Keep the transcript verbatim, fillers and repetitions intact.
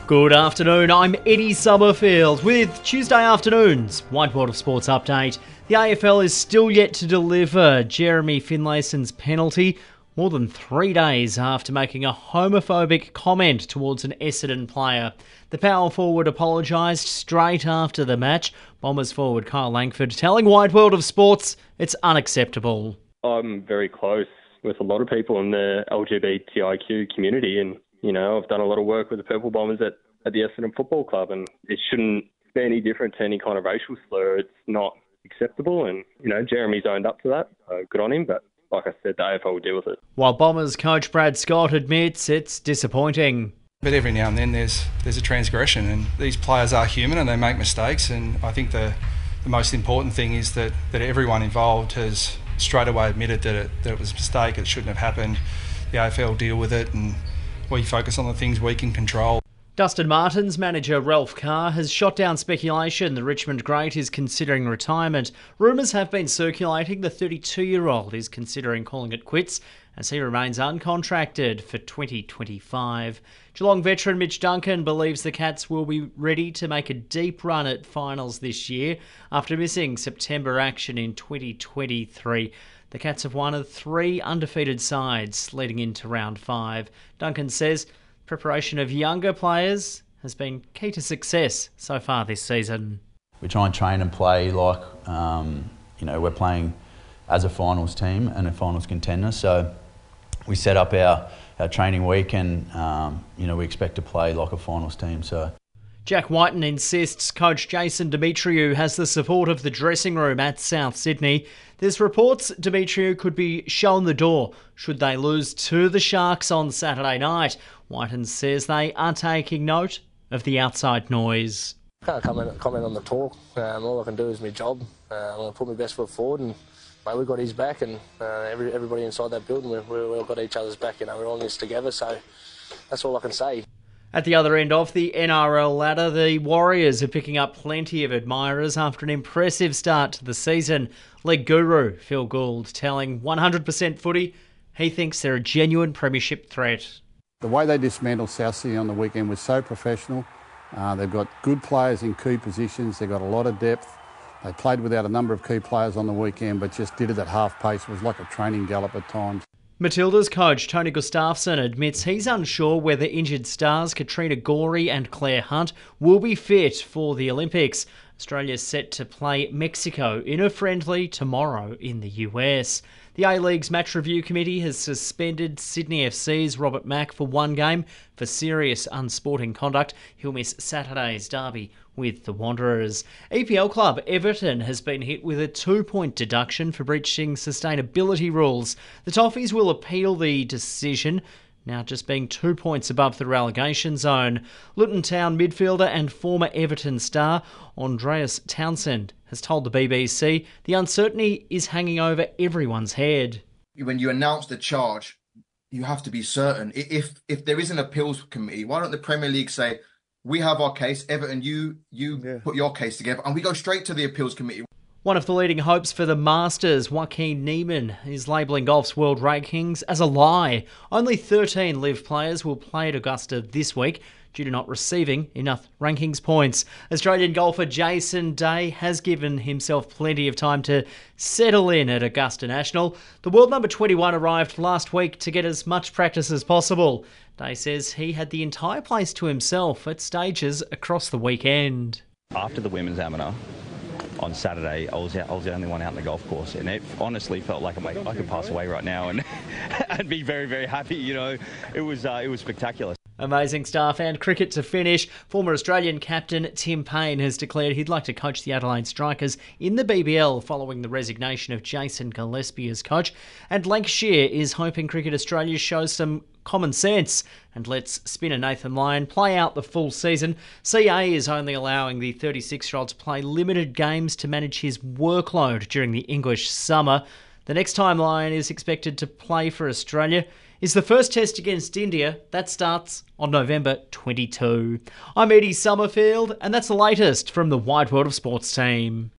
Good afternoon, I'm Eddie Summerfield with Tuesday afternoon's Wide World of Sports update. The A F L is still yet to deliver Jeremy Finlayson's penalty more than three days after making a homophobic comment towards an Essendon player. The power forward apologised straight after the match. Bombers forward Kyle Langford telling Wide World of Sports it's unacceptable. I'm very close with a lot of people in the L G B T I Q community, and you know, I've done a lot of work with the Purple Bombers at, at the Essendon Football Club, and it shouldn't be any different to any kind of racial slur. It's not acceptable, and, you know, Jeremy's owned up to that. So good on him, but like I said, the A F L will deal with it. While Bombers coach Brad Scott admits it's disappointing. But every now and then there's there's a transgression, and these players are human and they make mistakes, and I think the, the most important thing is that, that everyone involved has straight away admitted that it, that it was a mistake, it shouldn't have happened. The A F L deal with it, and we focus on the things we can control. Dustin Martin's manager Ralph Carr has shot down speculation the Richmond great is considering retirement. Rumours have been circulating the thirty-two-year-old is considering calling it quits as he remains uncontracted for twenty twenty-five. Geelong veteran Mitch Duncan believes the Cats will be ready to make a deep run at finals this year after missing September action in twenty twenty-three. The Cats have one of three undefeated sides leading into round five. Duncan says preparation of younger players has been key to success so far this season. We try and train and play like, um, you know, we're playing as a finals team and a finals contender. So we set up our, our training week and, um, you know, we expect to play like a finals team. So. Jack Whiten insists coach Jason Demetriou has the support of the dressing room at South Sydney. There's reports Demetriou could be shown the door should they lose to the Sharks on Saturday night. Whiten says they are taking note of the outside noise. Can't comment, comment on the talk. Um, all I can do is my job. Uh, I'm going to put my best foot forward, and mate, we've got his back, and uh, every, everybody inside that building, we've, we've all got each other's back. You know, we're all in this together, so that's all I can say. At the other end of the N R L ladder, the Warriors are picking up plenty of admirers after an impressive start to the season. League guru Phil Gould telling one hundred percent Footy he thinks they're a genuine premiership threat. The way they dismantled South Sydney on the weekend was so professional. Uh, they've got good players in key positions. They've got a lot of depth. They played without a number of key players on the weekend, but just did it at half pace. It was like a training gallop at times. Matilda's coach Tony Gustafsson admits he's unsure whether injured stars Katrina Gorey and Claire Hunt will be fit for the Olympics. Australia's set to play Mexico in a friendly tomorrow in the U S. The A-League's match review committee has suspended Sydney F C's Robert Mack for one game for serious unsporting conduct. He'll miss Saturday's derby with the Wanderers. E P L club Everton has been hit with a two-point deduction for breaching sustainability rules. The Toffees will appeal the decision, now just being two points above the relegation zone. Luton Town midfielder and former Everton star Andreas Townsend has told the B B C the uncertainty is hanging over everyone's head. When you announce the charge, you have to be certain. If if there is an appeals committee, why don't the Premier League say, we have our case, Everton, you you yeah. put your case together, and we go straight to the appeals committee. One of the leading hopes for the Masters, Joaquin Niemann, is labelling golf's world rankings as a lie. Only thirteen live players will play at Augusta this week due to not receiving enough rankings points. Australian golfer Jason Day has given himself plenty of time to settle in at Augusta National. The world number twenty-one arrived last week to get as much practice as possible. Day says he had the entire place to himself at stages across the weekend. After the women's amateur on Saturday, I was out, I was the only one out in the golf course, and it honestly felt like I could pass away right now and I'd be very, very happy. You know, it was uh, it was spectacular. Amazing stuff. And cricket to finish. Former Australian captain Tim Payne has declared he'd like to coach the Adelaide Strikers in the B B L following the resignation of Jason Gillespie as coach. And Lancashire is hoping Cricket Australia shows some common sense and lets spinner Nathan Lyon play out the full season. C A is only allowing the thirty-six-year-old to play limited games to manage his workload during the English summer. The next time Lyon is expected to play for Australia is the first test against India. That starts on November twenty-second. I'm Eddie Summerfield, and that's the latest from the Wide World of Sports team.